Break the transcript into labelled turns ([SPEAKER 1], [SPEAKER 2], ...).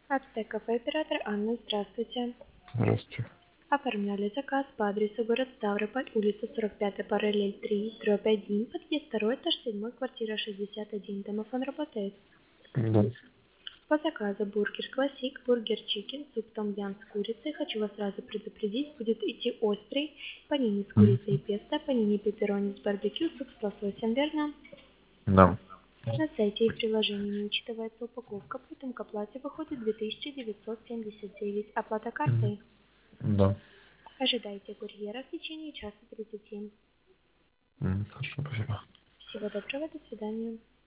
[SPEAKER 1] Ацтек кафе, оператор Анна, здравствуйте.
[SPEAKER 2] Здравствуйте.
[SPEAKER 1] Оформляли заказ по адресу город Ставрополь, улица 45, параллель 3, дробь 1, подъезд 2, этаж 7, квартира 61. Домофон работает.
[SPEAKER 2] Да.
[SPEAKER 1] По заказу бургер классик, бургер чикен, суп том ям с курицей. Хочу вас сразу предупредить, будет идти острый, панини с курицей и песто, панини пепперони с барбекю, суп с лососем, верно?
[SPEAKER 2] Да.
[SPEAKER 1] На сайте и в приложении не учитывается упаковка, поэтому к оплате выходит 2979. Оплата картой.
[SPEAKER 2] Да.
[SPEAKER 1] Ожидайте курьера в течение часа 30.
[SPEAKER 2] Хорошо, спасибо.
[SPEAKER 1] Всего доброго, до свидания.